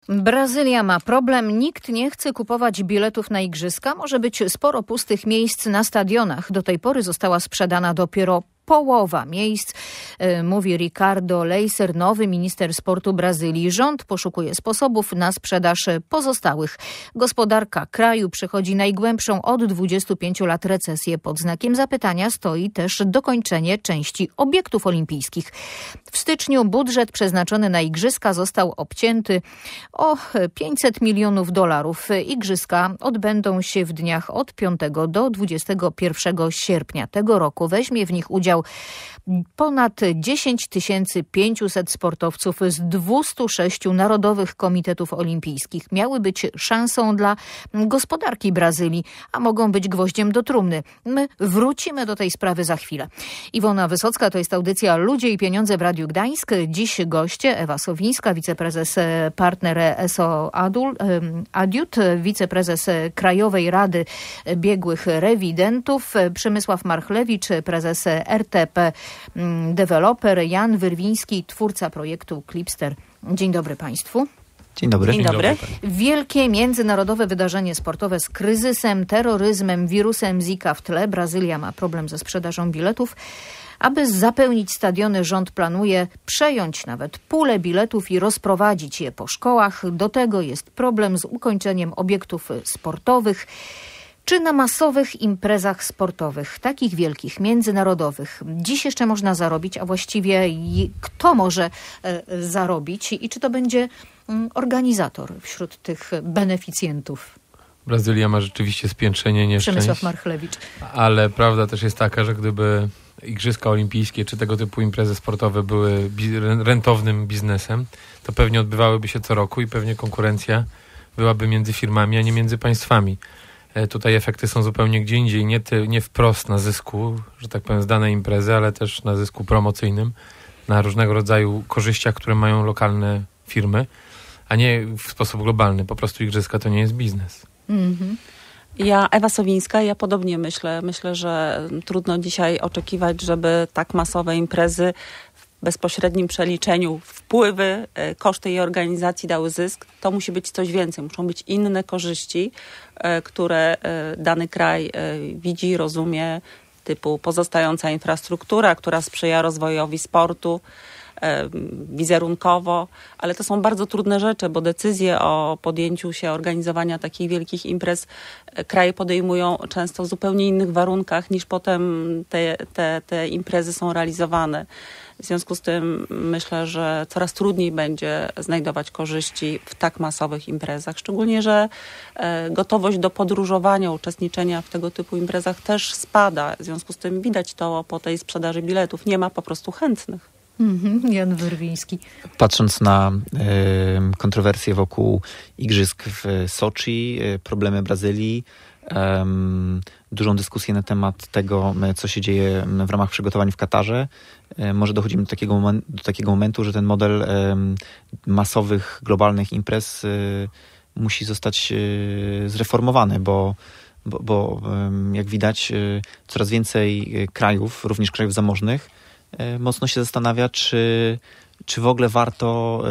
Brazylia ma problem. Nikt nie chce kupować biletów na igrzyska. Może być sporo pustych miejsc na stadionach. Do tej pory została sprzedana dopiero połowa miejsc, mówi Ricardo Leyser, nowy minister sportu Brazylii. Rząd poszukuje sposobów na sprzedaż pozostałych. Gospodarka kraju przechodzi najgłębszą od 25 lat recesję. Pod znakiem zapytania stoi też dokończenie części obiektów olimpijskich. W styczniu budżet przeznaczony na igrzyska został obcięty o $500 milionów. Igrzyska odbędą się w dniach od 5 do 21 sierpnia tego roku. Weźmie w nich udział ponad 10 500 sportowców z 206 narodowych komitetów olimpijskich. Miały być szansą dla gospodarki Brazylii, a mogą być gwoździem do trumny. My wrócimy do tej sprawy za chwilę. Iwona Wysocka, to jest audycja Ludzie i Pieniądze w Radiu Gdańsk. Dziś goście Ewa Sowińska, wiceprezes partner ESO Adiut, wiceprezes Krajowej Rady Biegłych Rewidentów, Przemysław Marchlewicz, prezes RTP Developer, Jan Wyrwiński, twórca projektu Clipster. Dzień dobry Państwu. Dzień dobry. Dzień dobry. Wielkie międzynarodowe wydarzenie sportowe z kryzysem, terroryzmem, wirusem Zika w tle. Brazylia ma problem ze sprzedażą biletów. Aby zapełnić stadiony, rząd planuje przejąć nawet pulę biletów i rozprowadzić je po szkołach. Do tego jest problem z ukończeniem obiektów sportowych. Czy na masowych imprezach sportowych, takich wielkich, międzynarodowych, dziś jeszcze można zarobić, a właściwie kto może zarobić i czy to będzie organizator wśród tych beneficjentów? Brazylia ma rzeczywiście spiętrzenie nieszczęść. Przemysław Marchlewicz. Ale prawda też jest taka, że gdyby Igrzyska Olimpijskie czy tego typu imprezy sportowe były rentownym biznesem, to pewnie odbywałyby się co roku i pewnie konkurencja byłaby między firmami, a nie między państwami. Tutaj efekty są zupełnie gdzie indziej, nie wprost na zysku, że tak powiem, z danej imprezy, ale też na zysku promocyjnym, na różnego rodzaju korzyściach, które mają lokalne firmy, a nie w sposób globalny. Po prostu igrzyska to nie jest biznes. Mhm. Ja, Ewa Sowińska, ja podobnie myślę. Myślę, że trudno dzisiaj oczekiwać, żeby tak masowe imprezy w bezpośrednim przeliczeniu wpływy, koszty jej organizacji dały zysk. To musi być coś więcej. Muszą być inne korzyści, które dany kraj widzi, rozumie, typu pozostająca infrastruktura, która sprzyja rozwojowi sportu, wizerunkowo, ale to są bardzo trudne rzeczy, bo decyzje o podjęciu się organizowania takich wielkich imprez kraje podejmują często w zupełnie innych warunkach, niż potem te imprezy są realizowane. W związku z tym myślę, że coraz trudniej będzie znajdować korzyści w tak masowych imprezach. Szczególnie, że gotowość do podróżowania, uczestniczenia w tego typu imprezach też spada. W związku z tym widać to po tej sprzedaży biletów. Nie ma po prostu chętnych. Jan Wyrwiński. Patrząc na kontrowersje wokół igrzysk w Soczi, problemy Brazylii, dużą dyskusję na temat tego, co się dzieje w ramach przygotowań w Katarze, może dochodzimy do takiego momentu, że ten model masowych, globalnych imprez musi zostać zreformowany, bo jak widać coraz więcej krajów, również krajów zamożnych, mocno się zastanawia, czy w ogóle warto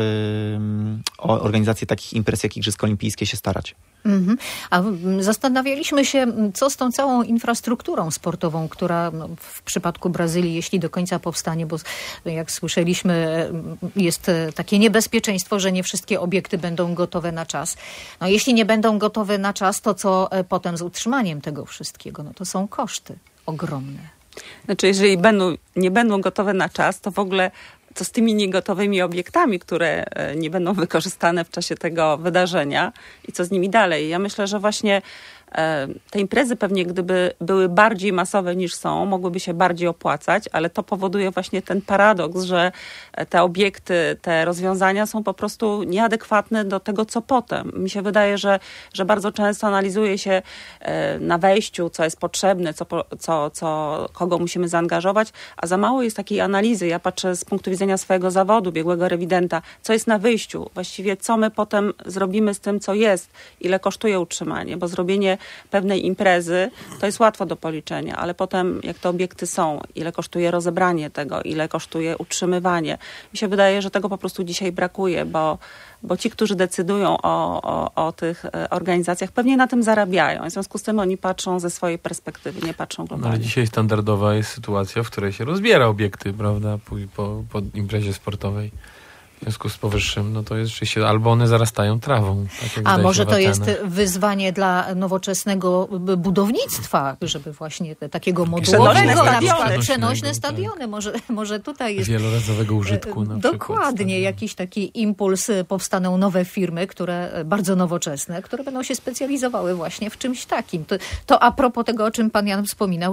o organizację takich imprez jak Igrzyska Olimpijskie się starać. A zastanawialiśmy się, co z tą całą infrastrukturą sportową, która w przypadku Brazylii, jeśli do końca powstanie, bo jak słyszeliśmy, jest takie niebezpieczeństwo, że nie wszystkie obiekty będą gotowe na czas. No, jeśli nie będą gotowe na czas, to co potem z utrzymaniem tego wszystkiego? No to są koszty ogromne. Znaczy, jeżeli nie będą gotowe na czas, to w ogóle co z tymi niegotowymi obiektami, które nie będą wykorzystane w czasie tego wydarzenia i co z nimi dalej? Ja myślę, że właśnie te imprezy pewnie, gdyby były bardziej masowe niż są, mogłyby się bardziej opłacać, ale to powoduje właśnie ten paradoks, że te obiekty, te rozwiązania są po prostu nieadekwatne do tego, co potem. Mi się wydaje, że bardzo często analizuje się na wejściu, co jest potrzebne, kogo musimy zaangażować, a za mało jest takiej analizy. Ja patrzę z punktu widzenia swojego zawodu, biegłego rewidenta, co jest na wyjściu, właściwie co my potem zrobimy z tym, co jest, ile kosztuje utrzymanie, bo zrobienie pewnej imprezy, to jest łatwo do policzenia, ale potem jak te obiekty są, ile kosztuje rozebranie tego, ile kosztuje utrzymywanie. Mi się wydaje, że tego po prostu dzisiaj brakuje, bo bo ci, którzy decydują o tych organizacjach, pewnie na tym zarabiają. W związku z tym oni patrzą ze swojej perspektywy, nie patrzą globalnie. Ale dzisiaj standardowa jest sytuacja, w której się rozbiera obiekty, prawda, po imprezie sportowej. W związku z powyższym, no to jest rzeczywiście, albo one zarastają trawą. Tak jak a może to jest Atenach. wyzwanie dla nowoczesnego budownictwa, żeby właśnie takiego modułowego, na przykład przenośne stadiony. Może tutaj jest wielorazowego użytku na przykład. Dokładnie, jakiś taki impuls, powstaną nowe firmy, które bardzo nowoczesne, które będą się specjalizowały właśnie w czymś takim. To a propos tego, o czym pan Jan wspominał,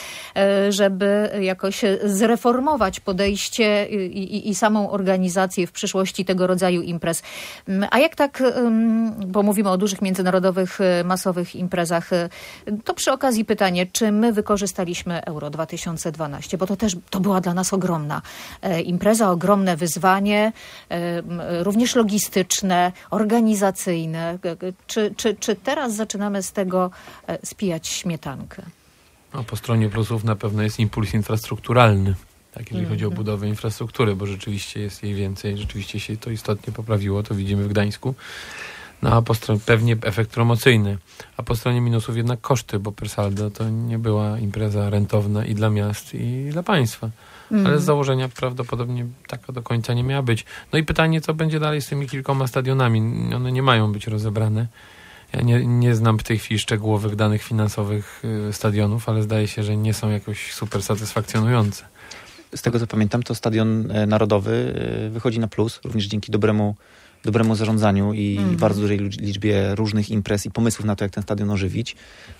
żeby jakoś zreformować podejście i samą organizację w przyszłości tego rodzaju imprez. A jak tak, bo mówimy o dużych międzynarodowych, masowych imprezach, to przy okazji pytanie, czy my wykorzystaliśmy Euro 2012, bo to była dla nas ogromna impreza, ogromne wyzwanie, również logistyczne, organizacyjne. Czy teraz zaczynamy z tego spijać śmietankę? No, po stronie plusów na pewno jest impuls infrastrukturalny. Tak, jeżeli chodzi o budowę infrastruktury, bo rzeczywiście jest jej więcej, rzeczywiście się to istotnie poprawiło, to widzimy w Gdańsku. No a po stronie pewnie efekt promocyjny, a po stronie minusów jednak koszty, bo per saldo to nie była impreza rentowna i dla miast, i dla państwa. Ale z założenia prawdopodobnie taka do końca nie miała być. No i pytanie, co będzie dalej z tymi kilkoma stadionami? One nie mają być rozebrane. Ja nie znam w tej chwili szczegółowych danych finansowych stadionów, ale zdaje się, że nie są jakoś super satysfakcjonujące. Z tego co pamiętam, to Stadion Narodowy wychodzi na plus, również dzięki dobremu zarządzaniu i bardzo dużej liczbie różnych imprez i pomysłów na to, jak ten stadion ożywić.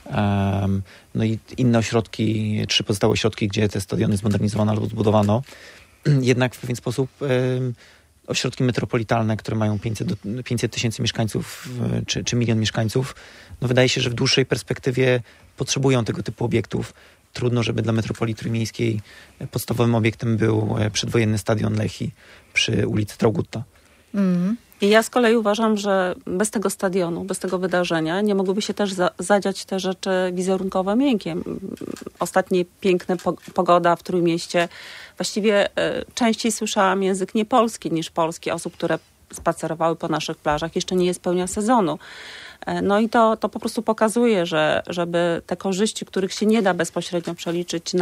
No i inne ośrodki, 3 pozostałe ośrodki, gdzie te stadiony zmodernizowano albo zbudowano, jednak w pewien sposób ośrodki metropolitalne, które mają 500 tysięcy mieszkańców czy 1 milion mieszkańców, no wydaje się, że w dłuższej perspektywie potrzebują tego typu obiektów. Trudno, żeby dla metropolii trójmiejskiej podstawowym obiektem był przedwojenny stadion Lechii przy ulicy Traugutta. I ja z kolei uważam, że bez tego stadionu, bez tego wydarzenia nie mogłyby się też zadziać te rzeczy wizerunkowe miękkie. Ostatnie piękne pogoda w Trójmieście. Właściwie częściej słyszałam język niepolski niż polski osób, które spacerowały po naszych plażach. Jeszcze nie jest pełnia sezonu. No i to po prostu pokazuje, że żeby te korzyści, których się nie da bezpośrednio przeliczyć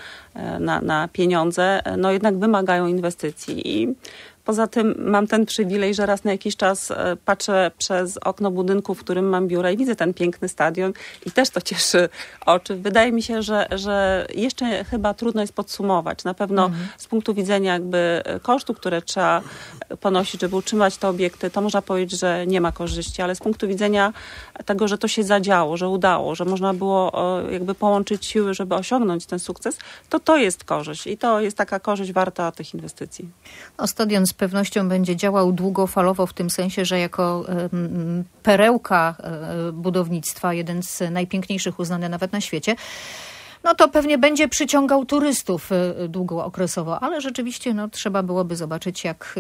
na pieniądze, no jednak wymagają inwestycji. I poza tym mam ten przywilej, że raz na jakiś czas patrzę przez okno budynku, w którym mam biuro i widzę ten piękny stadion i też to cieszy oczy. Wydaje mi się, że jeszcze chyba trudno jest podsumować. Na pewno z punktu widzenia jakby kosztu, które trzeba ponosić, żeby utrzymać te obiekty, to można powiedzieć, że nie ma korzyści, ale z punktu widzenia tego, że to się zadziało, że udało, że można było jakby połączyć siły, żeby osiągnąć ten sukces, to jest korzyść i to jest taka korzyść warta tych inwestycji. No, stadion z pewnością będzie działał długofalowo w tym sensie, że jako perełka budownictwa, jeden z najpiękniejszych, uznany nawet na świecie, no to pewnie będzie przyciągał turystów długookresowo, ale rzeczywiście trzeba byłoby zobaczyć, jak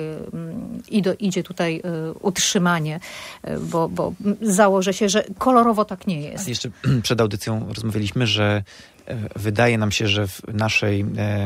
idzie tutaj utrzymanie, bo założę się, że kolorowo tak nie jest. Jeszcze przed audycją rozmawialiśmy, że wydaje nam się, że w naszej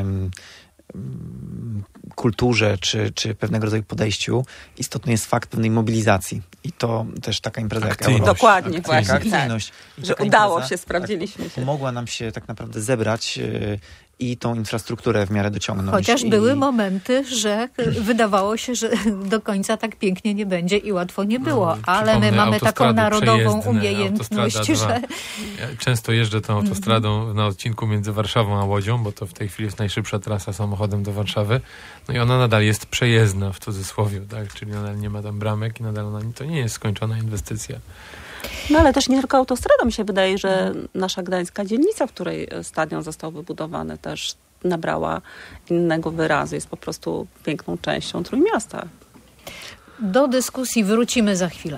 kulturze czy pewnego rodzaju podejściu istotny jest fakt pewnej mobilizacji. I to też taka impreza jak Euro. Dokładnie, właśnie. Akcyjność. Tak. Że udało się, sprawdziliśmy się. Pomogła nam się tak naprawdę zebrać i tą infrastrukturę w miarę dociągnąć. Chociaż były momenty, że wydawało się, że do końca tak pięknie nie będzie i łatwo nie było. Ale my mamy taką narodową umiejętność, że... Ja często jeżdżę tą autostradą na odcinku między Warszawą a Łodzią, bo to w tej chwili jest najszybsza trasa samochodem do Warszawy. No i ona nadal jest przejezdna w cudzysłowie, tak? Czyli nadal nie ma tam bramek i nadal to nie jest skończona inwestycja. No ale też nie tylko autostradą. Mi się wydaje, że nasza gdańska dzielnica, w której stadion został wybudowany, też nabrała innego wyrazu. Jest po prostu piękną częścią Trójmiasta. Do dyskusji wrócimy za chwilę.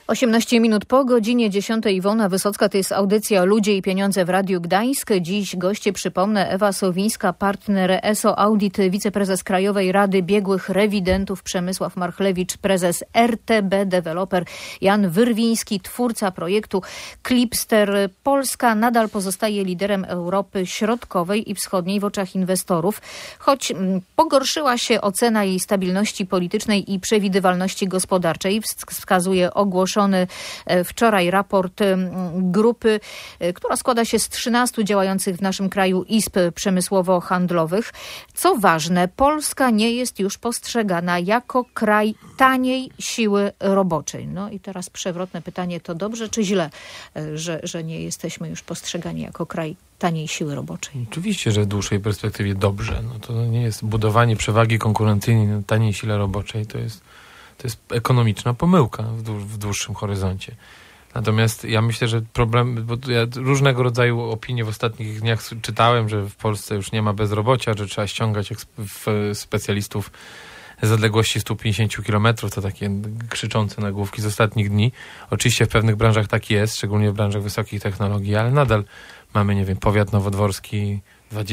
18 minut po godzinie 10. Iwona Wysocka, to jest audycja Ludzie i Pieniądze w Radiu Gdańsk. Dziś goście, przypomnę, Ewa Sowińska, partner ESO Audit, wiceprezes Krajowej Rady Biegłych Rewidentów Przemysław Marchlewicz, prezes RTB Developer Jan Wyrwiński, twórca projektu Clipster. Polska nadal pozostaje liderem Europy Środkowej i Wschodniej w oczach inwestorów, choć pogorszyła się ocena jej stabilności politycznej i przewidywalności gospodarczej, wskazuje ogłoszony wczoraj raport grupy, która składa się z 13 działających w naszym kraju izb przemysłowo-handlowych. Co ważne, Polska nie jest już postrzegana jako kraj taniej siły roboczej. No i teraz przewrotne pytanie, to dobrze czy źle, że nie jesteśmy już postrzegani jako kraj taniej siły roboczej? Oczywiście, że w dłuższej perspektywie dobrze. No to nie jest budowanie przewagi konkurencyjnej na taniej sile roboczej, to jest ekonomiczna pomyłka w dłuższym horyzoncie. Natomiast ja myślę, że problem, bo ja różnego rodzaju opinie w ostatnich dniach czytałem, że w Polsce już nie ma bezrobocia, że trzeba ściągać specjalistów z odległości 150 km, to takie krzyczące nagłówki z ostatnich dni. Oczywiście w pewnych branżach tak jest, szczególnie w branżach wysokich technologii, ale nadal mamy, nie wiem, powiat nowodworski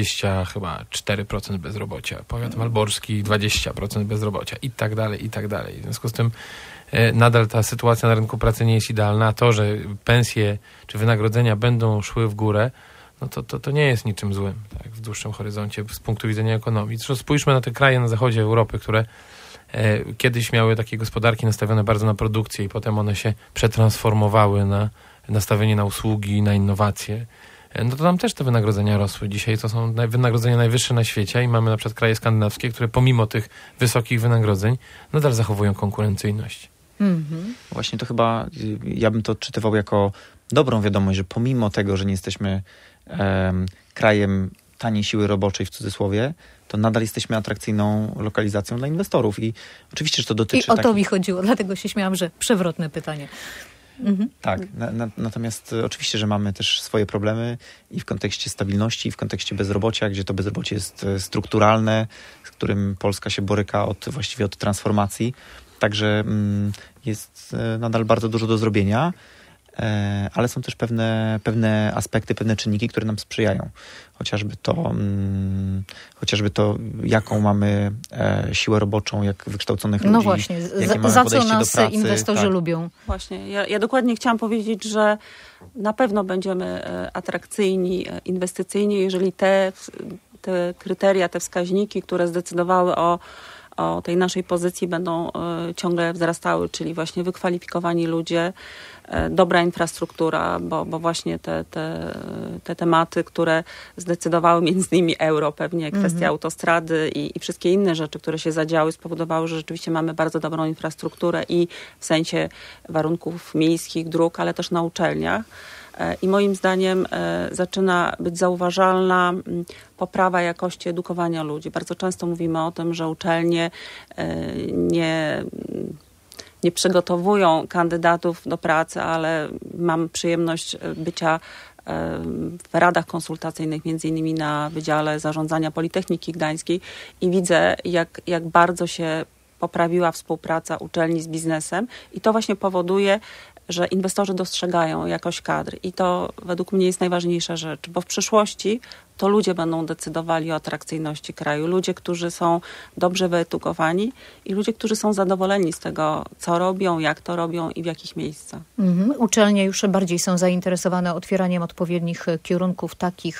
4% bezrobocia, powiat malborski 20% bezrobocia i tak dalej, i tak dalej. W związku z tym nadal ta sytuacja na rynku pracy nie jest idealna, a to, że pensje czy wynagrodzenia będą szły w górę, no to nie jest niczym złym, tak, w dłuższym horyzoncie z punktu widzenia ekonomii. Zresztą spójrzmy na te kraje na zachodzie Europy, które kiedyś miały takie gospodarki nastawione bardzo na produkcję i potem one się przetransformowały na nastawienie na usługi, na innowacje. No to tam też te wynagrodzenia rosły. Dzisiaj to są wynagrodzenia najwyższe na świecie i mamy na przykład kraje skandynawskie, które pomimo tych wysokich wynagrodzeń nadal zachowują konkurencyjność. Właśnie to chyba, ja bym to odczytywał jako dobrą wiadomość, że pomimo tego, że nie jesteśmy krajem taniej siły roboczej w cudzysłowie, to nadal jesteśmy atrakcyjną lokalizacją dla inwestorów. I oczywiście, że to dotyczy... I o to mi chodziło, dlatego się śmiałam, że przewrotne pytanie. Tak, natomiast oczywiście, że mamy też swoje problemy i w kontekście stabilności, i w kontekście bezrobocia, gdzie to bezrobocie jest strukturalne, z którym Polska się boryka właściwie od transformacji. Także jest nadal bardzo dużo do zrobienia, ale są też pewne aspekty, pewne czynniki, które nam sprzyjają. Chociażby to, jaką mamy siłę roboczą, jak wykształconych ludzi. No właśnie, za co nas inwestorzy lubią. Właśnie, ja dokładnie chciałam powiedzieć, że na pewno będziemy atrakcyjni inwestycyjnie, jeżeli te kryteria, te wskaźniki, które zdecydowały o tej naszej pozycji, będą ciągle wzrastały, czyli właśnie wykwalifikowani ludzie, dobra infrastruktura, bo właśnie te tematy, które zdecydowały między innymi euro, pewnie kwestia autostrady i wszystkie inne rzeczy, które się zadziały, spowodowały, że rzeczywiście mamy bardzo dobrą infrastrukturę i w sensie warunków miejskich, dróg, ale też na uczelniach. I moim zdaniem zaczyna być zauważalna poprawa jakości edukowania ludzi. Bardzo często mówimy o tym, że uczelnie nie przygotowują kandydatów do pracy, ale mam przyjemność bycia w radach konsultacyjnych, między innymi na Wydziale Zarządzania Politechniki Gdańskiej i widzę, jak bardzo się poprawiła współpraca uczelni z biznesem i to właśnie powoduje, że inwestorzy dostrzegają jakość kadr i to według mnie jest najważniejsza rzecz, bo w przyszłości to ludzie będą decydowali o atrakcyjności kraju. Ludzie, którzy są dobrze wyedukowani i ludzie, którzy są zadowoleni z tego, co robią, jak to robią i w jakich miejscach. Uczelnie już bardziej są zainteresowane otwieraniem odpowiednich kierunków takich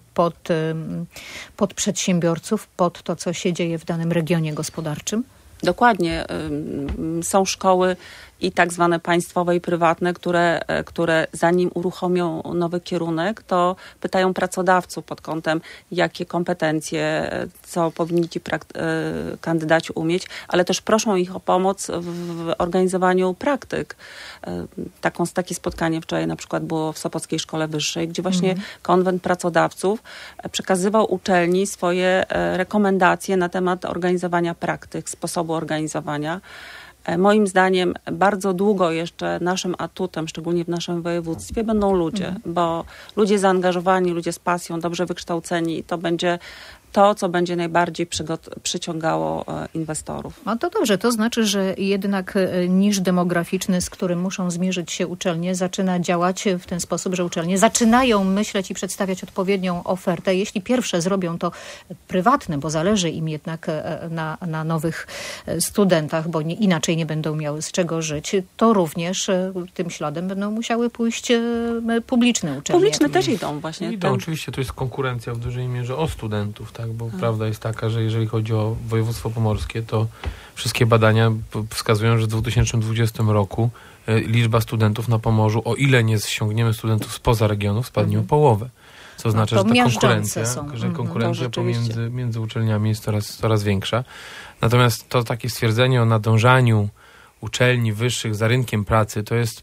pod przedsiębiorców, pod to, co się dzieje w danym regionie gospodarczym. Dokładnie. Są szkoły i tak zwane państwowe i prywatne, które zanim uruchomią nowy kierunek, to pytają pracodawców pod kątem, jakie kompetencje, co powinni ci kandydaci umieć, ale też proszą ich o pomoc w organizowaniu praktyk. Takie spotkanie wczoraj na przykład było w Sopockiej Szkole Wyższej, gdzie właśnie konwent pracodawców przekazywał uczelni swoje rekomendacje na temat organizowania praktyk, sposobu organizowania. Moim zdaniem bardzo długo jeszcze naszym atutem, szczególnie w naszym województwie, będą ludzie, bo ludzie zaangażowani, ludzie z pasją, dobrze wykształceni, to będzie to, co będzie najbardziej przyciągało inwestorów. No to dobrze, to znaczy, że jednak niż demograficzny, z którym muszą zmierzyć się uczelnie, zaczyna działać w ten sposób, że uczelnie zaczynają myśleć i przedstawiać odpowiednią ofertę. Jeśli pierwsze zrobią to prywatne, bo zależy im jednak na nowych studentach, bo inaczej nie będą miały z czego żyć, to również tym śladem będą musiały pójść publiczne uczelnie. Publiczne też idą właśnie. Oczywiście to jest konkurencja w dużej mierze o studentów, tak? Bo prawda jest taka, że jeżeli chodzi o województwo pomorskie, to wszystkie badania wskazują, że w 2020 roku liczba studentów na Pomorzu, o ile nie ściągniemy studentów spoza regionów, spadnie o połowę. Co oznacza, że ta konkurencja między uczelniami jest coraz większa. Natomiast to takie stwierdzenie o nadążaniu uczelni wyższych za rynkiem pracy, to jest...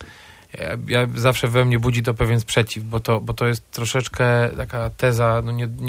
Ja zawsze we mnie budzi to pewien sprzeciw, bo to jest troszeczkę taka teza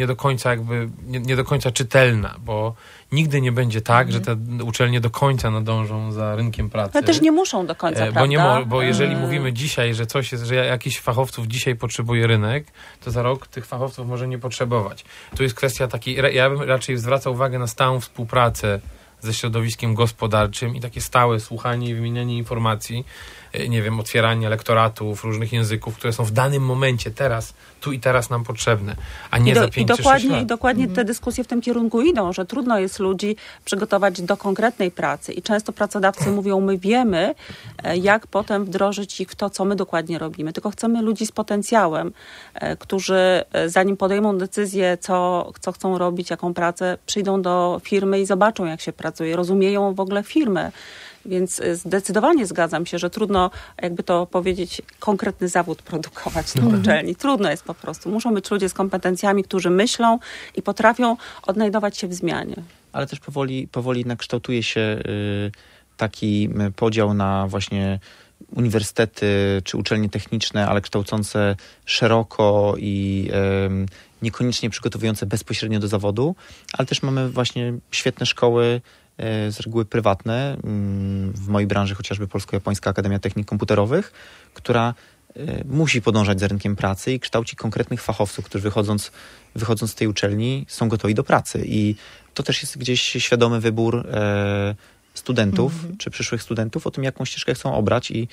nie do końca czytelna, bo nigdy nie będzie tak, że te uczelnie do końca nadążą za rynkiem pracy. Ale też nie muszą do końca, prawda? Bo jeżeli mówimy dzisiaj, że coś jest, że jakiś fachowców dzisiaj potrzebuje rynek, to za rok tych fachowców może nie potrzebować. Tu jest kwestia takiej, ja bym raczej zwracał uwagę na stałą współpracę ze środowiskiem gospodarczym i takie stałe słuchanie i wymienianie informacji, nie wiem, otwieranie lektoratów różnych języków, które są w danym momencie, teraz, tu i teraz nam potrzebne, a nie za 5 czy 6 lat. I dokładnie te dyskusje w tym kierunku idą, że trudno jest ludzi przygotować do konkretnej pracy i często pracodawcy mówią, my wiemy, jak potem wdrożyć ich w to, co my dokładnie robimy, tylko chcemy ludzi z potencjałem, którzy zanim podejmą decyzję, co chcą robić, jaką pracę, przyjdą do firmy i zobaczą, jak się pracuje, rozumieją w ogóle firmę. Więc zdecydowanie zgadzam się, że trudno, jakby to powiedzieć, konkretny zawód produkować na uczelni. Trudno jest po prostu. Muszą być ludzie z kompetencjami, którzy myślą i potrafią odnajdować się w zmianie. Ale też powoli jednak kształtuje się taki podział na właśnie uniwersytety czy uczelnie techniczne, ale kształcące szeroko i niekoniecznie przygotowujące bezpośrednio do zawodu, ale też mamy właśnie świetne szkoły, z reguły prywatne, w mojej branży chociażby Polsko-Japońska Akademia Technik Komputerowych, która musi podążać za rynkiem pracy i kształci konkretnych fachowców, którzy wychodząc z tej uczelni są gotowi do pracy. I to też jest gdzieś świadomy wybór studentów, czy przyszłych studentów o tym, jaką ścieżkę chcą obrać i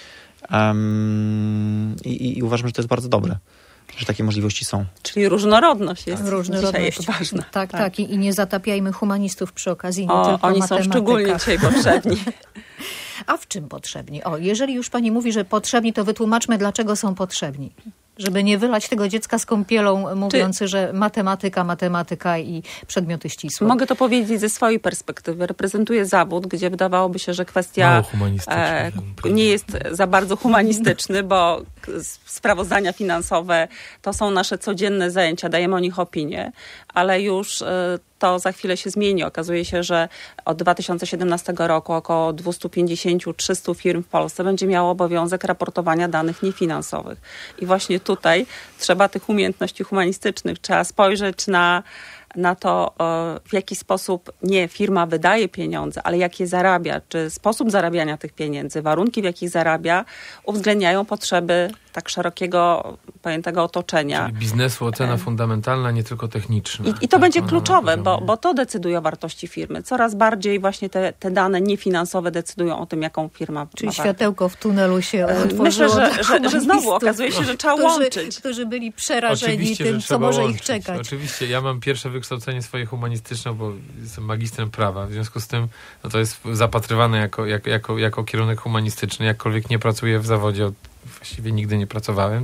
uważam, że to jest bardzo dobre, że takie możliwości są. Czyli różnorodność jest dzisiaj ważna. Tak. I nie zatapiajmy humanistów przy okazji, nie tylko oni są szczególnie dzisiaj potrzebni. A w czym potrzebni? Jeżeli już pani mówi, że potrzebni, to wytłumaczmy, dlaczego są potrzebni. Żeby nie wylać tego dziecka z kąpielą, mówiąc, że matematyka i przedmioty ścisłe. Mogę to powiedzieć ze swojej perspektywy. Reprezentuję zawód, gdzie wydawałoby się, że kwestia nie jest za bardzo humanistyczny, bo sprawozdania finansowe to są nasze codzienne zajęcia, dajemy o nich opinię, ale już to za chwilę się zmieni. Okazuje się, że od 2017 roku około 250-300 firm w Polsce będzie miało obowiązek raportowania danych niefinansowych. I właśnie tutaj trzeba tych umiejętności humanistycznych. Trzeba spojrzeć na to, w jaki sposób nie firma wydaje pieniądze, ale jak je zarabia, czy sposób zarabiania tych pieniędzy, warunki, w jakich zarabia, uwzględniają potrzeby tak szerokiego pojętego otoczenia. Czyli biznesu ocena fundamentalna, nie tylko techniczna. I to będzie kluczowe, bo to decyduje o wartości firmy. Coraz bardziej właśnie te dane niefinansowe decydują o tym, jaką firma ma. Czyli światełko w tunelu się otworzyło. Myślę, że znowu okazuje się, że trzeba łączyć. Którzy byli przerażeni tym, co może ich czekać. Oczywiście. Ja mam pierwsze wykształcenie swoje humanistyczne, bo jestem magistrem prawa. W związku z tym to jest zapatrywane jako kierunek humanistyczny. Jakkolwiek nie pracuję w zawodzie, właściwie nigdy nie pracowałem,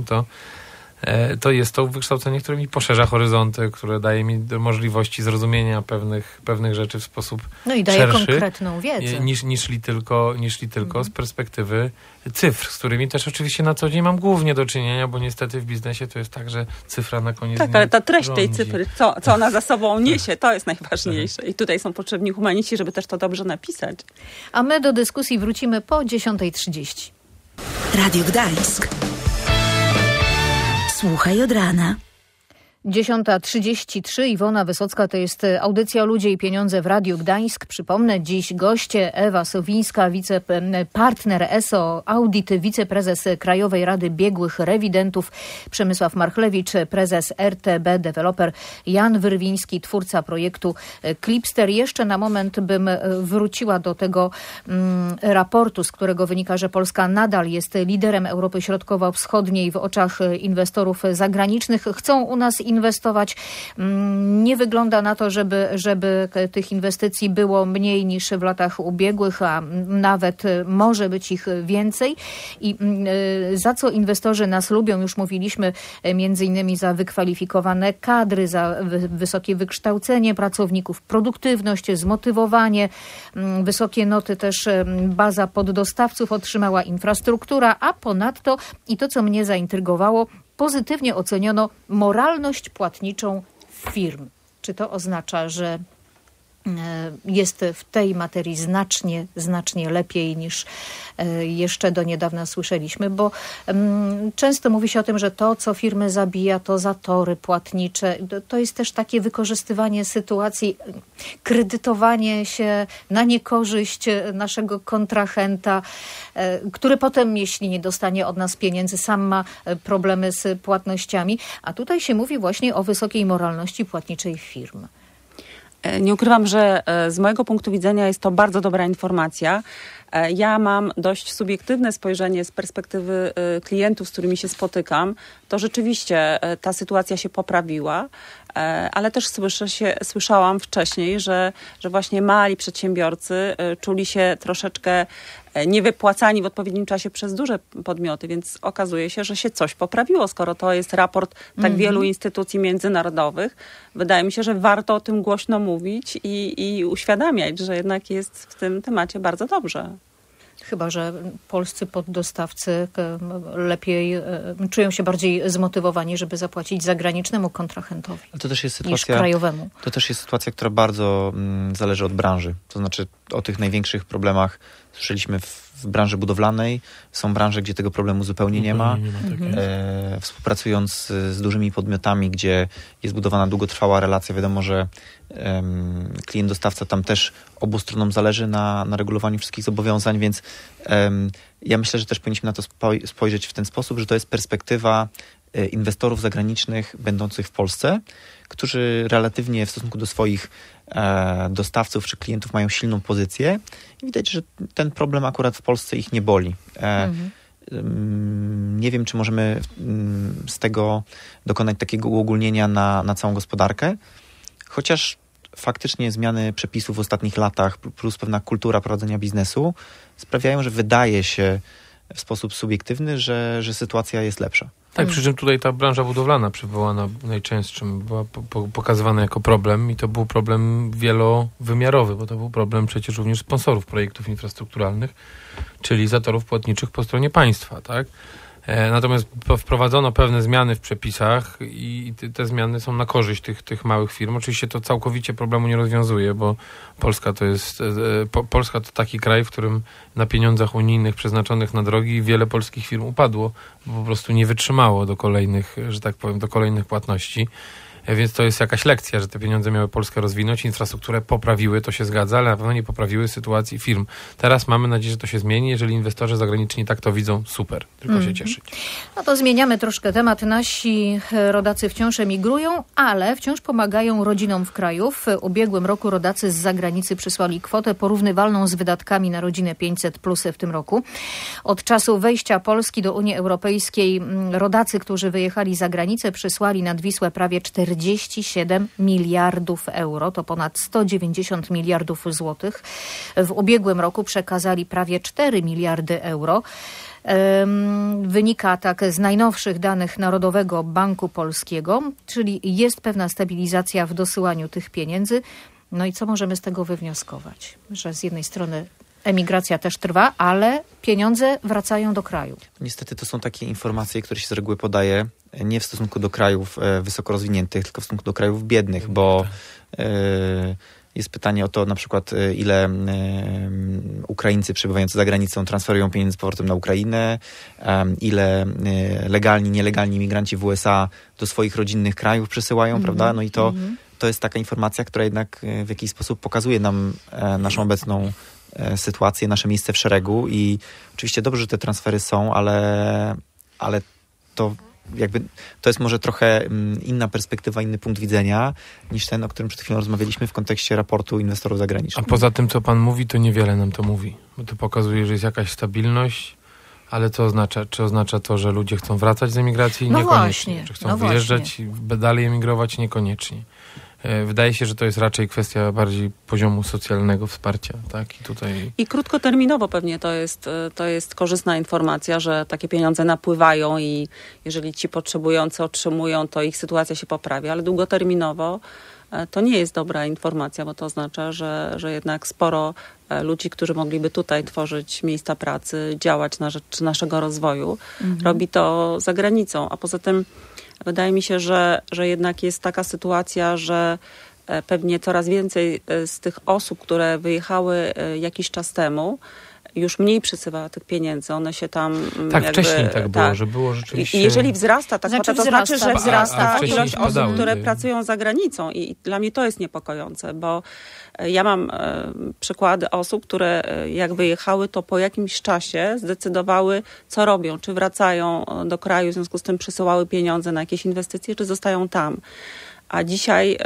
to jest to wykształcenie, które mi poszerza horyzonty, które daje mi możliwości zrozumienia pewnych rzeczy w sposób i daje szerszy, konkretną wiedzę. Niż tylko z perspektywy cyfr, z którymi też oczywiście na co dzień mam głównie do czynienia, bo niestety w biznesie to jest tak, że cyfra na koniec tak, ale ta treść tej cyfry, co ona za sobą niesie, to jest najważniejsze. I tutaj są potrzebni humaniści, żeby też to dobrze napisać. A my do dyskusji wrócimy po 10:30. Radio Gdańsk. Słuchaj od rana. 10:33. Iwona Wysocka, to jest audycja Ludzie i Pieniądze w Radiu Gdańsk. Przypomnę, dziś goście Ewa Sowińska, partner ESO Audit, wiceprezes Krajowej Rady Biegłych Rewidentów, Przemysław Marchlewicz, prezes RTB, deweloper Jan Wyrwiński, twórca projektu Clipster. Jeszcze na moment bym wróciła do tego raportu, z którego wynika, że Polska nadal jest liderem Europy Środkowo-Wschodniej w oczach inwestorów zagranicznych. Chcą u nas inwestować. Nie wygląda na to, żeby tych inwestycji było mniej niż w latach ubiegłych, a nawet może być ich więcej. I za co inwestorzy nas lubią, już mówiliśmy, między innymi za wykwalifikowane kadry, za wysokie wykształcenie pracowników, produktywność, zmotywowanie, wysokie noty też baza poddostawców otrzymała, infrastruktura, a ponadto, i to co mnie zaintrygowało, pozytywnie oceniono moralność płatniczą firm. Czy to oznacza, że jest w tej materii znacznie lepiej niż jeszcze do niedawna słyszeliśmy, bo często mówi się o tym, że to, co firmy zabija, to zatory płatnicze. To jest też takie wykorzystywanie sytuacji, kredytowanie się na niekorzyść naszego kontrahenta, który potem, jeśli nie dostanie od nas pieniędzy, sam ma problemy z płatnościami. A tutaj się mówi właśnie o wysokiej moralności płatniczej firm. Nie ukrywam, że z mojego punktu widzenia jest to bardzo dobra informacja. Ja mam dość subiektywne spojrzenie z perspektywy klientów, z którymi się spotykam. To rzeczywiście ta sytuacja się poprawiła, ale też słyszałam wcześniej, że właśnie mali przedsiębiorcy czuli się troszeczkę niewypłacani w odpowiednim czasie przez duże podmioty, więc okazuje się, że się coś poprawiło. Skoro to jest raport tak wielu instytucji międzynarodowych, wydaje mi się, że warto o tym głośno mówić i uświadamiać, że jednak jest w tym temacie bardzo dobrze. Chyba że polscy poddostawcy lepiej czują się bardziej zmotywowani, żeby zapłacić zagranicznemu kontrahentowi niż krajowemu. To też jest sytuacja, która bardzo zależy od branży. To znaczy o tych największych problemach słyszeliśmy w branży budowlanej. Są branże, gdzie tego problemu zupełnie nie ma. Współpracując z dużymi podmiotami, gdzie jest budowana długotrwała relacja, wiadomo, że klient-dostawca tam też obu stronom zależy na regulowaniu wszystkich zobowiązań, więc ja myślę, że też powinniśmy na to spojrzeć w ten sposób, że to jest perspektywa inwestorów zagranicznych będących w Polsce, którzy relatywnie w stosunku do swoich dostawców czy klientów mają silną pozycję i widać, że ten problem akurat w Polsce ich nie boli. Nie wiem, czy możemy z tego dokonać takiego uogólnienia na całą gospodarkę, chociaż faktycznie zmiany przepisów w ostatnich latach plus pewna kultura prowadzenia biznesu sprawiają, że wydaje się w sposób subiektywny, że sytuacja jest lepsza. Tak, przy czym tutaj ta branża budowlana przywołana najczęstszym była pokazywana jako problem i to był problem wielowymiarowy, bo to był problem przecież również sponsorów projektów infrastrukturalnych, czyli zatorów płatniczych po stronie państwa, tak? Natomiast wprowadzono pewne zmiany w przepisach i te zmiany są na korzyść tych małych firm. Oczywiście to całkowicie problemu nie rozwiązuje, bo Polska to taki kraj, w którym na pieniądzach unijnych przeznaczonych na drogi wiele polskich firm upadło, bo po prostu nie wytrzymało do kolejnych, że tak powiem, do kolejnych płatności. Więc to jest jakaś lekcja, że te pieniądze miały Polskę rozwinąć, infrastrukturę poprawiły, to się zgadza, ale na pewno nie poprawiły sytuacji firm. Teraz mamy nadzieję, że to się zmieni. Jeżeli inwestorzy zagraniczni tak to widzą, super, tylko się cieszyć. No to zmieniamy troszkę temat. Nasi rodacy wciąż emigrują, ale wciąż pomagają rodzinom w kraju. W ubiegłym roku rodacy z zagranicy przysłali kwotę porównywalną z wydatkami na rodzinę 500+ w tym roku. Od czasu wejścia Polski do Unii Europejskiej rodacy, którzy wyjechali za granicę, przysłali nad Wisłę prawie 47 miliardów euro, to ponad 190 miliardów złotych. W ubiegłym roku przekazali prawie 4 miliardy euro. Wynika tak z najnowszych danych Narodowego Banku Polskiego, czyli jest pewna stabilizacja w dosyłaniu tych pieniędzy. No i co możemy z tego wywnioskować? Że z jednej strony emigracja też trwa, ale pieniądze wracają do kraju. Niestety to są takie informacje, które się z reguły podaje nie w stosunku do krajów wysoko rozwiniętych, tylko w stosunku do krajów biednych, bo jest pytanie o to na przykład, ile Ukraińcy przebywający za granicą transferują pieniędzy z powrotem na Ukrainę, ile legalni, nielegalni imigranci w USA do swoich rodzinnych krajów przesyłają, prawda? No i to jest taka informacja, która jednak w jakiś sposób pokazuje nam naszą obecną sytuację, nasze miejsce w szeregu i oczywiście dobrze, że te transfery są, ale to jakby to jest może trochę inna perspektywa, inny punkt widzenia niż ten, o którym przed chwilą rozmawialiśmy w kontekście raportu inwestorów zagranicznych. A poza tym, co pan mówi, to niewiele nam to mówi, bo to pokazuje, że jest jakaś stabilność, ale co oznacza? Czy oznacza to, że ludzie chcą wracać z emigracji? No Niekoniecznie. właśnie, Czy chcą wyjeżdżać i dalej emigrować? Niekoniecznie. Wydaje się, że to jest raczej kwestia bardziej poziomu socjalnego wsparcia, tak? I krótkoterminowo pewnie to jest korzystna informacja, że takie pieniądze napływają i jeżeli ci potrzebujący otrzymują, to ich sytuacja się poprawia, ale długoterminowo to nie jest dobra informacja, bo to oznacza, że jednak sporo ludzi, którzy mogliby tutaj tworzyć miejsca pracy, działać na rzecz naszego rozwoju, robi to za granicą, a poza tym wydaje mi się, że jednak jest taka sytuacja, że pewnie coraz więcej z tych osób, które wyjechały jakiś czas temu, już mniej przysyła tych pieniędzy. One się tam tak, wcześniej tak było, że było rzeczywiście... I jeżeli wzrasta ta kwota, to znaczy, że wzrasta ilość osób, spadały, które pracują za granicą. I dla mnie to jest niepokojące, bo ja mam przykłady osób, które jak wyjechały, to po jakimś czasie zdecydowały, co robią. Czy wracają do kraju, w związku z tym przysyłały pieniądze na jakieś inwestycje, czy zostają tam. A dzisiaj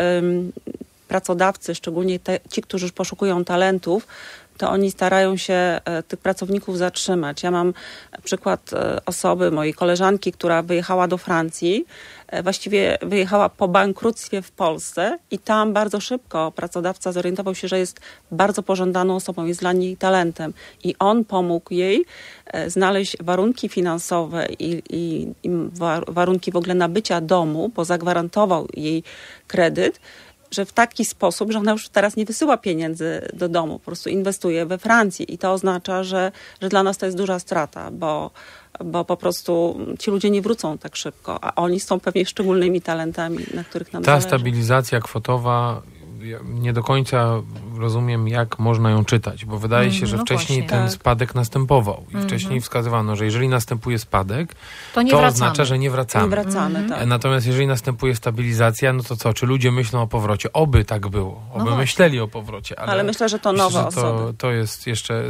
pracodawcy, szczególnie ci, którzy poszukują talentów, to oni starają się tych pracowników zatrzymać. Ja mam przykład osoby, mojej koleżanki, która wyjechała do Francji, właściwie wyjechała po bankructwie w Polsce i tam bardzo szybko pracodawca zorientował się, że jest bardzo pożądaną osobą, jest dla niej talentem i on pomógł jej znaleźć warunki finansowe i warunki w ogóle nabycia domu, bo zagwarantował jej kredyt, że w taki sposób, że ona już teraz nie wysyła pieniędzy do domu, po prostu inwestuje we Francji i to oznacza, że dla nas to jest duża strata, bo po prostu ci ludzie nie wrócą tak szybko, a oni są pewnie szczególnymi talentami, na których nam zależy. Ta stabilizacja kwotowa, ja nie do końca rozumiem, jak można ją czytać, bo wydaje się, że wcześniej właśnie, ten spadek następował i wcześniej wskazywano, że jeżeli następuje spadek, to oznacza, że nie wracamy. Nie wracamy, tak. Natomiast jeżeli następuje stabilizacja, no to co? Czy ludzie myślą o powrocie? Oby tak było. Oby myśleli o powrocie. Ale myślę, że to nowe osoby. To jest jeszcze,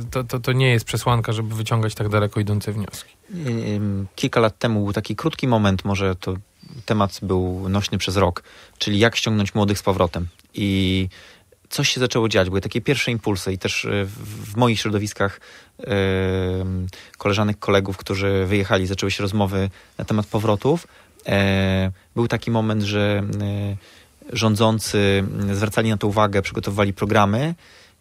to nie jest przesłanka, żeby wyciągać tak daleko idące wnioski. Kilka lat temu był taki krótki moment, może to temat był nośny przez rok, czyli jak ściągnąć młodych z powrotem. I coś się zaczęło dziać, były takie pierwsze impulsy i też w moich środowiskach koleżanek, kolegów, którzy wyjechali, zaczęły się rozmowy na temat powrotów. Był taki moment, że rządzący zwracali na to uwagę, przygotowywali programy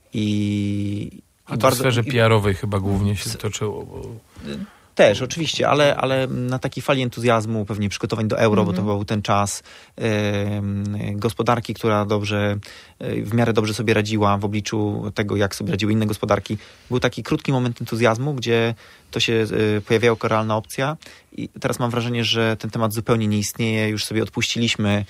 A to w sferze PR-owej chyba głównie się toczyło. Bo... Też, oczywiście, ale na takiej fali entuzjazmu, pewnie przygotowań do euro, bo to był ten czas gospodarki, która w miarę dobrze sobie radziła w obliczu tego, jak sobie radziły inne gospodarki. Był taki krótki moment entuzjazmu, gdzie to się pojawiała jako realna opcja i teraz mam wrażenie, że ten temat zupełnie nie istnieje. Już sobie odpuściliśmy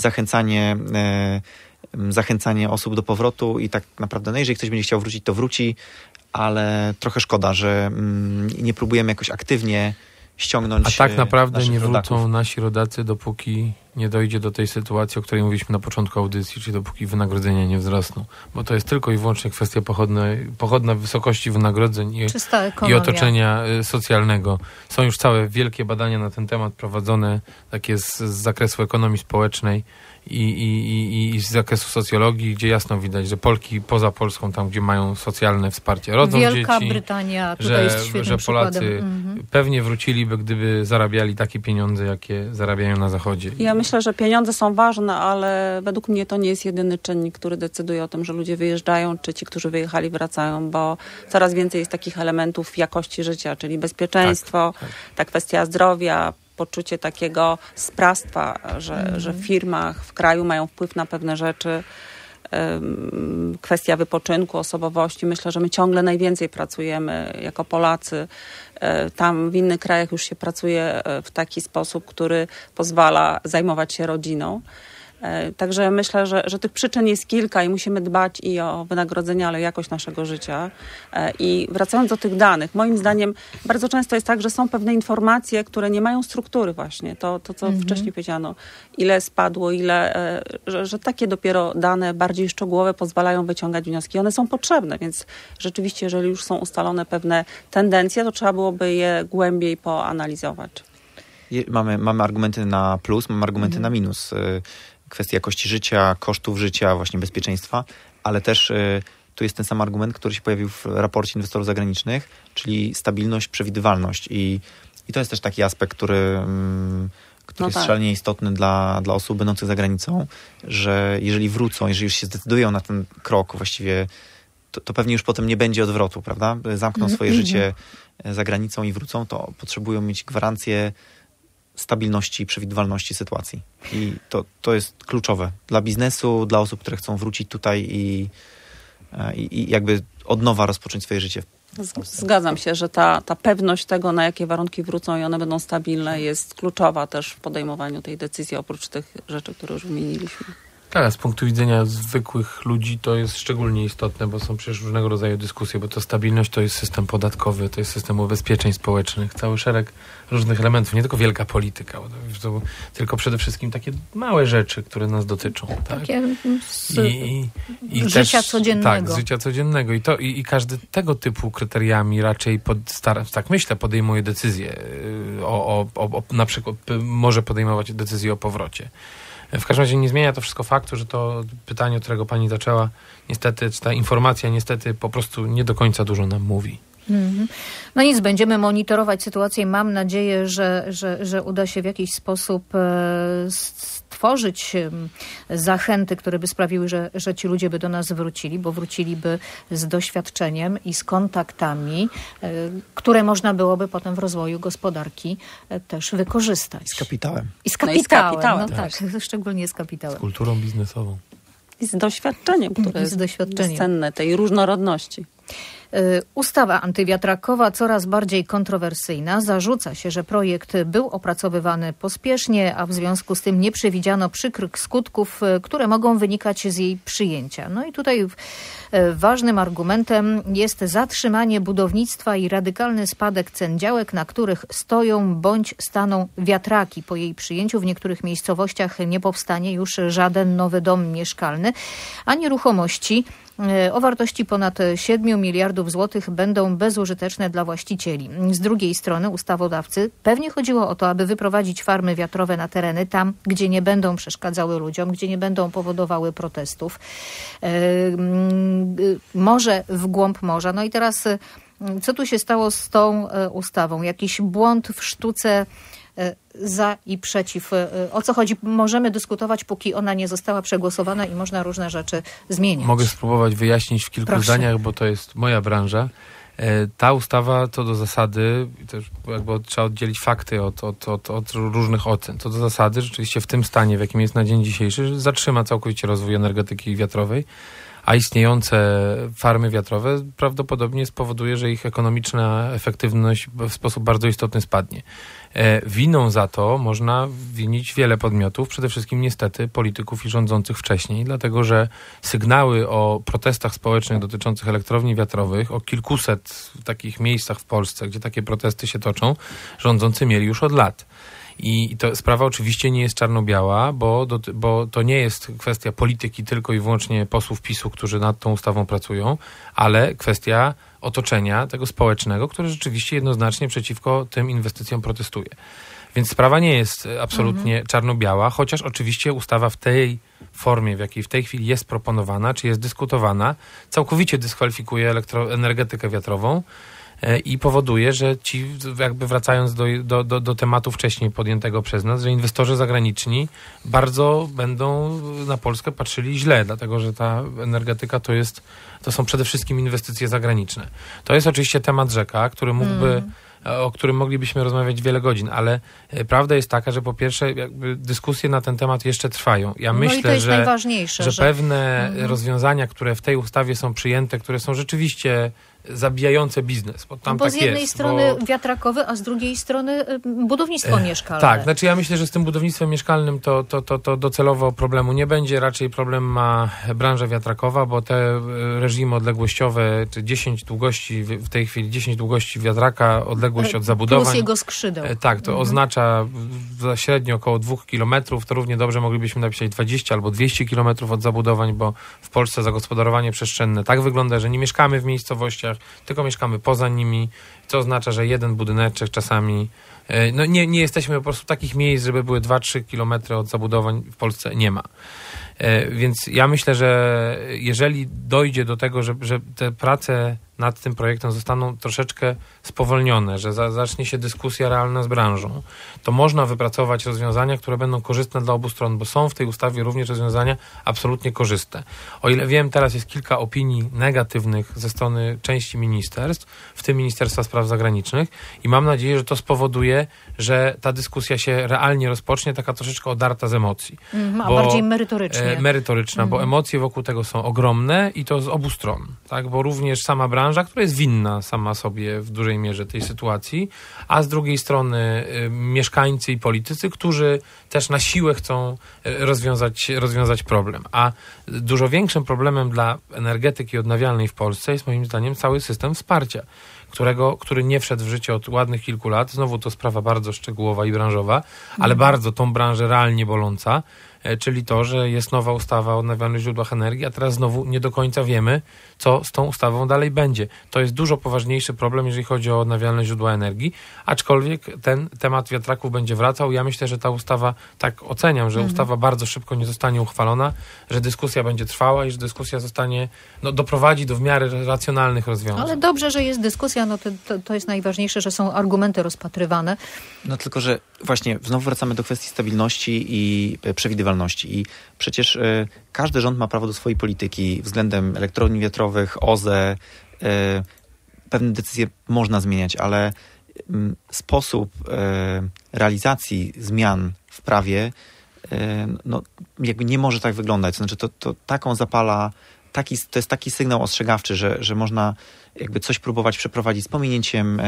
zachęcanie osób do powrotu i tak naprawdę, no jeżeli ktoś będzie chciał wrócić, to wróci, ale trochę szkoda, że nie próbujemy jakoś aktywnie ściągnąć. A tak naprawdę nie wrócą rodaków. Nasi rodacy, dopóki nie dojdzie do tej sytuacji, o której mówiliśmy na początku audycji, czyli dopóki wynagrodzenia nie wzrosną. Bo to jest tylko i wyłącznie kwestia pochodna wysokości wynagrodzeń i otoczenia socjalnego. Są już całe wielkie badania na ten temat prowadzone, takie z zakresu ekonomii społecznej i z zakresu socjologii, gdzie jasno widać, że Polki poza Polską, tam gdzie mają socjalne wsparcie, rodzą Wielka dzieci, Brytania tutaj jest świetnym że Polacy pewnie wróciliby, gdyby zarabiali takie pieniądze, jakie zarabiają na Zachodzie. Ja myślę, że pieniądze są ważne, ale według mnie to nie jest jedyny czynnik, który decyduje o tym, że ludzie wyjeżdżają, czy ci, którzy wyjechali, wracają, bo coraz więcej jest takich elementów jakości życia, czyli bezpieczeństwo, ta kwestia zdrowia, poczucie takiego sprawstwa, że w firmach, w kraju mają wpływ na pewne rzeczy, kwestia wypoczynku, osobowości. Myślę, że my ciągle najwięcej pracujemy jako Polacy. Tam w innych krajach już się pracuje w taki sposób, który pozwala zajmować się rodziną. Także myślę, że tych przyczyn jest kilka i musimy dbać i o wynagrodzenia, ale o jakość naszego życia. I wracając do tych danych, moim zdaniem bardzo często jest tak, że są pewne informacje, które nie mają struktury właśnie. To co wcześniej powiedziano, ile spadło, że takie dopiero dane bardziej szczegółowe pozwalają wyciągać wnioski. One są potrzebne, więc rzeczywiście, jeżeli już są ustalone pewne tendencje, to trzeba byłoby je głębiej poanalizować. Mamy argumenty na plus, mamy argumenty na minus. Kwestia jakości życia, kosztów życia, właśnie bezpieczeństwa, ale też tu jest ten sam argument, który się pojawił w raporcie inwestorów zagranicznych, czyli stabilność, przewidywalność. I to jest też taki aspekt, który jest szalenie istotny dla osób będących za granicą, że jeżeli wrócą, jeżeli już się zdecydują na ten krok właściwie, to pewnie już potem nie będzie odwrotu, prawda? Zamkną swoje życie za granicą i wrócą, to potrzebują mieć gwarancję stabilności i przewidywalności sytuacji. I to jest kluczowe dla biznesu, dla osób, które chcą wrócić tutaj i jakby od nowa rozpocząć swoje życie. Zgadzam się, że ta pewność tego, na jakie warunki wrócą i one będą stabilne, jest kluczowa też w podejmowaniu tej decyzji, oprócz tych rzeczy, które już wymieniliśmy. Tak, z punktu widzenia zwykłych ludzi to jest szczególnie istotne, bo są przecież różnego rodzaju dyskusje, bo to stabilność to jest system podatkowy, to jest system ubezpieczeń społecznych, cały szereg różnych elementów, nie tylko wielka polityka, tylko przede wszystkim takie małe rzeczy, które nas dotyczą. Tak? Takie I życia też, codziennego. Tak, z życia codziennego. I każdy tego typu kryteriami raczej tak myślę, podejmuje decyzję na przykład może podejmować decyzję o powrocie. W każdym razie nie zmienia to wszystko faktu, że to pytanie, od którego pani zaczęła, niestety, czy ta informacja niestety po prostu nie do końca dużo nam mówi. No nic, będziemy monitorować sytuację. Mam nadzieję, że uda się w jakiś sposób stworzyć zachęty, które by sprawiły, że ci ludzie by do nas wrócili, bo wróciliby z doświadczeniem i z kontaktami, które można byłoby potem w rozwoju gospodarki też wykorzystać. Z kapitałem. I z kapitałem. No tak. tak, szczególnie z kapitałem. Z kulturą biznesową. I z doświadczeniem, które jest cenne, tej różnorodności. Ustawa antywiatrakowa coraz bardziej kontrowersyjna. Zarzuca się, że projekt był opracowywany pospiesznie, a w związku z tym nie przewidziano przykrych skutków, które mogą wynikać z jej przyjęcia. No i tutaj ważnym argumentem jest zatrzymanie budownictwa i radykalny spadek cen działek, na których stoją bądź staną wiatraki. Po jej przyjęciu w niektórych miejscowościach nie powstanie już żaden nowy dom mieszkalny, a nieruchomości o wartości ponad 7 miliardów złotych będą bezużyteczne dla właścicieli. Z drugiej strony ustawodawcy pewnie chodziło o to, aby wyprowadzić farmy wiatrowe na tereny tam, gdzie nie będą przeszkadzały ludziom, gdzie nie będą powodowały protestów. Może w głąb morza. No i teraz co tu się stało z tą ustawą? Jakiś błąd w sztuce za i przeciw. O co chodzi? Możemy dyskutować, póki ona nie została przegłosowana i można różne rzeczy zmieniać. Mogę spróbować wyjaśnić w kilku zdaniach, bo to jest moja branża. Ta ustawa co do zasady, też jakby trzeba oddzielić fakty od różnych ocen. Co do zasady, rzeczywiście w tym stanie, w jakim jest na dzień dzisiejszy, zatrzyma całkowicie rozwój energetyki wiatrowej, a istniejące farmy wiatrowe prawdopodobnie spowoduje, że ich ekonomiczna efektywność w sposób bardzo istotny spadnie. Winą za to można winić wiele podmiotów, przede wszystkim niestety polityków i rządzących wcześniej, dlatego że sygnały o protestach społecznych dotyczących elektrowni wiatrowych, o kilkuset takich miejscach w Polsce, gdzie takie protesty się toczą, rządzący mieli już od lat. I to sprawa oczywiście nie jest czarno-biała, bo to nie jest kwestia polityki tylko i wyłącznie posłów PiS-u, którzy nad tą ustawą pracują, ale kwestia otoczenia tego społecznego, które rzeczywiście jednoznacznie przeciwko tym inwestycjom protestuje. Więc sprawa nie jest absolutnie czarno-biała, chociaż oczywiście ustawa w tej formie, w jakiej w tej chwili jest proponowana, czy jest dyskutowana, całkowicie dyskwalifikuje energetykę wiatrową i powoduje, że ci, jakby wracając do tematu wcześniej podjętego przez nas, że inwestorzy zagraniczni bardzo będą na Polskę patrzyli źle, dlatego że ta energetyka to są przede wszystkim inwestycje zagraniczne. To jest oczywiście temat rzeka, który o którym moglibyśmy rozmawiać wiele godzin, ale prawda jest taka, że po pierwsze jakby dyskusje na ten temat jeszcze trwają. Ja myślę, że pewne rozwiązania, które w tej ustawie są przyjęte, które są rzeczywiście zabijające biznes. Bo tam bo tak z jednej jest, strony wiatrakowy, a z drugiej strony budownictwo mieszkalne. Tak, znaczy ja myślę, że z tym budownictwem mieszkalnym to docelowo problemu nie będzie. Raczej problem ma branża wiatrakowa, bo te reżimy odległościowe, czy 10 długości, w tej chwili 10 długości wiatraka, odległość od zabudowań. Plus jego skrzydeł. Tak, to oznacza za średnio około 2 kilometrów. To równie dobrze moglibyśmy napisać 20 albo 200 kilometrów od zabudowań, bo w Polsce zagospodarowanie przestrzenne tak wygląda, że nie mieszkamy w miejscowościach, tylko mieszkamy poza nimi, co oznacza, że jeden budyneczek czasami... nie jesteśmy po prostu takich miejsc, żeby były 2-3 kilometry od zabudowań w Polsce nie ma. Więc ja myślę, że jeżeli dojdzie do tego, że te prace nad tym projektem zostaną troszeczkę spowolnione, że zacznie się dyskusja realna z branżą, to można wypracować rozwiązania, które będą korzystne dla obu stron, bo są w tej ustawie również rozwiązania absolutnie korzystne. O ile wiem, teraz jest kilka opinii negatywnych ze strony części ministerstw, w tym Ministerstwa Spraw Zagranicznych, i mam nadzieję, że to spowoduje, że ta dyskusja się realnie rozpocznie, taka troszeczkę odarta z emocji. A bardziej merytorycznie. Merytoryczna, bo emocje wokół tego są ogromne i to z obu stron, tak? Bo również sama branża, która jest winna sama sobie w dużej mierze tej sytuacji, a z drugiej strony mieszkańcy i politycy, którzy też na siłę chcą rozwiązać problem. A dużo większym problemem dla energetyki odnawialnej w Polsce jest moim zdaniem cały system wsparcia, który nie wszedł w życie od ładnych kilku lat. Znowu to sprawa bardzo szczegółowa i branżowa, ale bardzo tą branżę realnie boląca, czyli to, że jest nowa ustawa o odnawialnych źródłach energii, a teraz znowu nie do końca wiemy, co z tą ustawą dalej będzie. To jest dużo poważniejszy problem, jeżeli chodzi o odnawialne źródła energii, aczkolwiek ten temat wiatraków będzie wracał. Ja myślę, że ta ustawa, tak oceniam, że ustawa bardzo szybko nie zostanie uchwalona, że dyskusja będzie trwała i że dyskusja doprowadzi do w miarę racjonalnych rozwiązań. Ale dobrze, że jest dyskusja, to jest najważniejsze, że są argumenty rozpatrywane. No tylko, że właśnie znowu wracamy do kwestii stabilności i przewidywalności. I przecież każdy rząd ma prawo do swojej polityki względem elektrowni wiatrowych, OZE. Pewne decyzje można zmieniać, ale sposób realizacji zmian w prawie jakby nie może tak wyglądać. To znaczy to taką zapala, to jest taki sygnał ostrzegawczy, że można jakby coś próbować przeprowadzić z pominięciem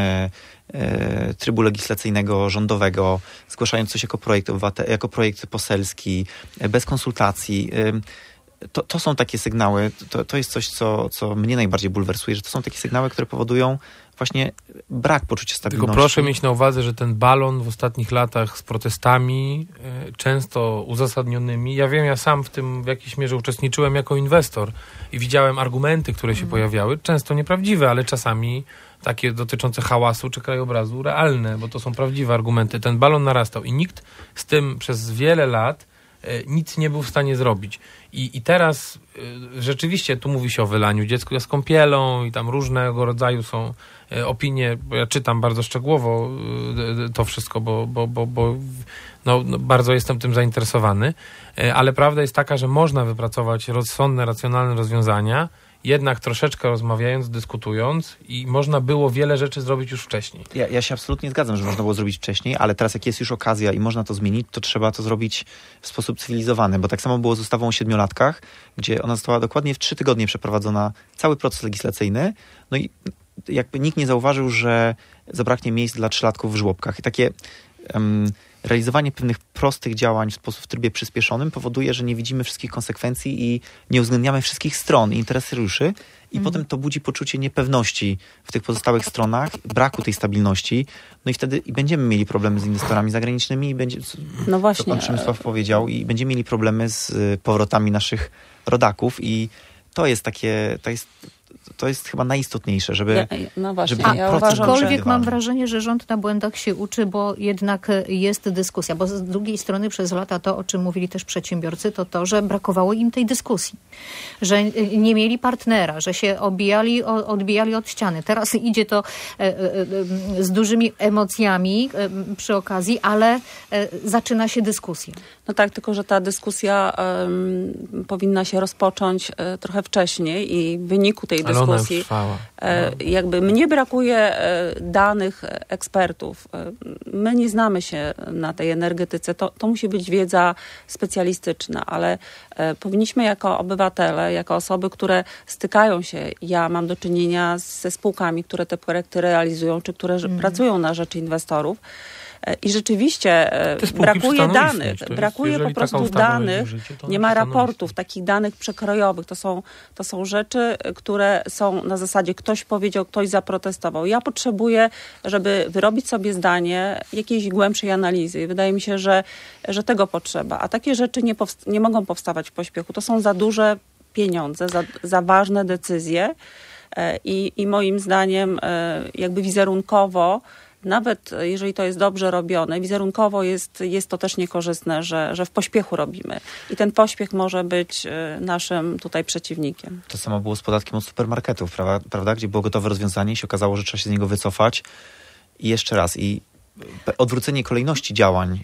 trybu legislacyjnego, rządowego, zgłaszając coś jako projekt poselski, bez konsultacji. To są takie sygnały, to jest coś, co mnie najbardziej bulwersuje, że to są takie sygnały, które powodują właśnie brak poczucia stabilności. Tylko proszę mieć na uwadze, że ten balon w ostatnich latach z protestami, często uzasadnionymi, ja sam w tym w jakiejś mierze uczestniczyłem jako inwestor i widziałem argumenty, które się pojawiały, często nieprawdziwe, ale czasami takie dotyczące hałasu czy krajobrazu realne, bo to są prawdziwe argumenty. Ten balon narastał i nikt z tym przez wiele lat nic nie był w stanie zrobić. I teraz rzeczywiście tu mówi się o wylaniu dziecka z kąpielą i tam różnego rodzaju są opinie, bo ja czytam bardzo szczegółowo to wszystko, bo bardzo jestem tym zainteresowany, ale prawda jest taka, że można wypracować rozsądne, racjonalne rozwiązania, jednak troszeczkę rozmawiając, dyskutując i można było wiele rzeczy zrobić już wcześniej. Ja się absolutnie zgadzam, że można było zrobić wcześniej, ale teraz jak jest już okazja i można to zmienić, to trzeba to zrobić w sposób cywilizowany, bo tak samo było z ustawą o 7-latkach, gdzie ona została dokładnie w 3 tygodnie przeprowadzona, cały proces legislacyjny, no i jakby nikt nie zauważył, że zabraknie miejsc dla 3-latków w żłobkach. I takie realizowanie pewnych prostych działań w trybie przyspieszonym powoduje, że nie widzimy wszystkich konsekwencji i nie uwzględniamy wszystkich stron i interesariuszy i potem to budzi poczucie niepewności w tych pozostałych stronach, braku tej stabilności, no i wtedy będziemy mieli problemy z inwestorami zagranicznymi i będzie, co pan Przemysław powiedział, i będziemy mieli problemy z powrotami naszych rodaków i to jest chyba najistotniejsze, żeby... Aczkolwiek mam wrażenie, że rząd na błędach się uczy, bo jednak jest dyskusja. Bo z drugiej strony przez lata to, o czym mówili też przedsiębiorcy, to, że brakowało im tej dyskusji. Że nie mieli partnera, że się odbijali od ściany. Teraz idzie to z dużymi emocjami przy okazji, ale zaczyna się dyskusja. No tak, tylko że ta dyskusja powinna się rozpocząć trochę wcześniej i w wyniku tej dyskusji ona już trwała. Jakby mnie brakuje danych ekspertów. My nie znamy się na tej energetyce. To musi być wiedza specjalistyczna, ale powinniśmy jako obywatele, jako osoby, które stykają się, ja mam do czynienia ze spółkami, które te projekty realizują, czy które pracują na rzecz inwestorów. I rzeczywiście brakuje danych, brakuje po prostu danych, nie ma raportów, takich danych przekrojowych. To są rzeczy, które są na zasadzie ktoś powiedział, ktoś zaprotestował. Ja potrzebuję, żeby wyrobić sobie zdanie jakiejś głębszej analizy. I wydaje mi się, że tego potrzeba. A takie rzeczy nie mogą powstawać w pośpiechu. To są za duże pieniądze, za ważne decyzje i moim zdaniem jakby wizerunkowo, nawet jeżeli to jest dobrze robione, wizerunkowo jest to też niekorzystne, że w pośpiechu robimy. I ten pośpiech może być naszym tutaj przeciwnikiem. To samo było z podatkiem od supermarketów, prawda? Gdzie było gotowe rozwiązanie i się okazało, że trzeba się z niego wycofać. I jeszcze raz. I odwrócenie kolejności działań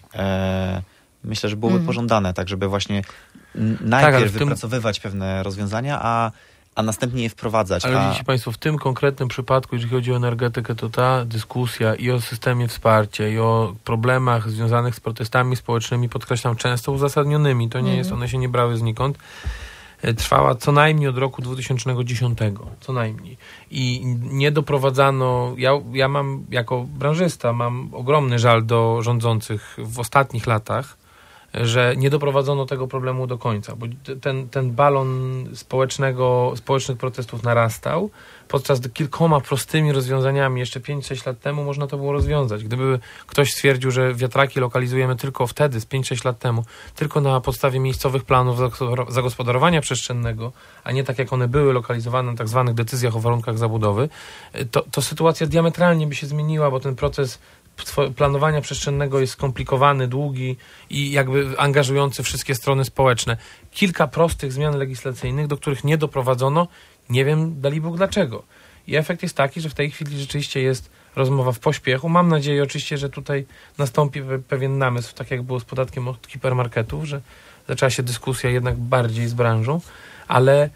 myślę, że byłoby pożądane, tak żeby właśnie najpierw wypracowywać pewne rozwiązania, a następnie je wprowadzać. Ale widzicie Państwo, w tym konkretnym przypadku, jeżeli chodzi o energetykę, to ta dyskusja i o systemie wsparcia, i o problemach związanych z protestami społecznymi, podkreślam, często uzasadnionymi, to nie jest, one się nie brały znikąd, trwała co najmniej od roku 2010. Co najmniej. I nie doprowadzano, ja mam, jako branżysta, mam ogromny żal do rządzących w ostatnich latach, że nie doprowadzono tego problemu do końca, bo ten balon społecznych protestów narastał, podczas gdy kilkoma prostymi rozwiązaniami jeszcze 5-6 lat temu można to było rozwiązać. Gdyby ktoś stwierdził, że wiatraki lokalizujemy tylko wtedy, z 5-6 lat temu, tylko na podstawie miejscowych planów zagospodarowania przestrzennego, a nie tak jak one były lokalizowane na tak zwanych decyzjach o warunkach zabudowy, to sytuacja diametralnie by się zmieniła, bo ten proces planowania przestrzennego jest skomplikowany, długi i jakby angażujący wszystkie strony społeczne. Kilka prostych zmian legislacyjnych, do których nie doprowadzono, nie wiem, dali Bóg dlaczego. I efekt jest taki, że w tej chwili rzeczywiście jest rozmowa w pośpiechu. Mam nadzieję oczywiście, że tutaj nastąpi pewien namysł, tak jak było z podatkiem od hipermarketów, że zaczęła się dyskusja jednak bardziej z branżą, ale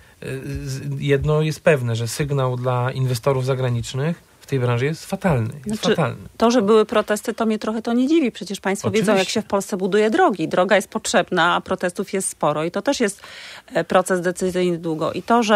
jedno jest pewne, że sygnał dla inwestorów zagranicznych w tej branży jest fatalny. To, że były protesty, to mnie trochę to nie dziwi. Przecież Państwo wiedzą, jak się w Polsce buduje drogi. Droga jest potrzebna, a protestów jest sporo i to też jest proces decyzyjny długo. I to,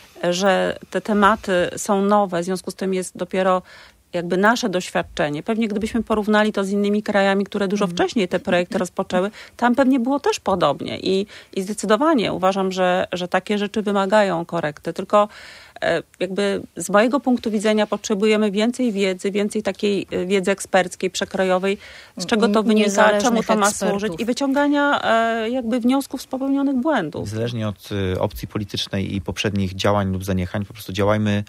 że te tematy są nowe, w związku z tym jest dopiero jakby nasze doświadczenie. Pewnie gdybyśmy porównali to z innymi krajami, które dużo wcześniej te projekty rozpoczęły, tam pewnie było też podobnie. I zdecydowanie uważam, że takie rzeczy wymagają korekty. Tylko jakby z mojego punktu widzenia potrzebujemy więcej wiedzy, więcej takiej wiedzy eksperckiej, przekrojowej, z czego to wynika, czemu to ma służyć i wyciągania jakby wniosków z popełnionych błędów. Niezależnie od opcji politycznej i poprzednich działań lub zaniechań, po prostu działajmy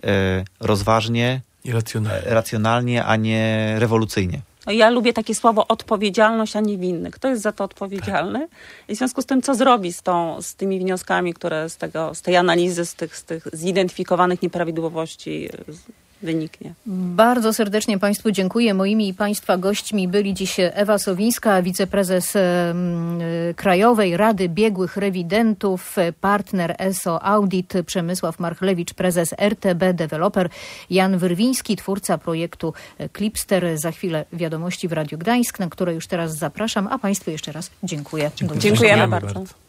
rozważnie i racjonalnie, a nie rewolucyjnie. Ja lubię takie słowo odpowiedzialność, a nie winny. Kto jest za to odpowiedzialny? I w związku z tym, co zrobi z tymi wnioskami, które z tej analizy, z tych zidentyfikowanych nieprawidłowości wyniknie. Bardzo serdecznie Państwu dziękuję. Moimi i Państwa gośćmi byli dziś Ewa Sowińska, wiceprezes Krajowej Rady Biegłych Rewidentów, partner ESO Audit, Przemysław Marchlewicz, prezes RTB Developer, Jan Wyrwiński, twórca projektu Klipster. Za chwilę wiadomości w Radiu Gdańsk, na które już teraz zapraszam, a Państwu jeszcze raz dziękuję. Dziękujemy bardzo.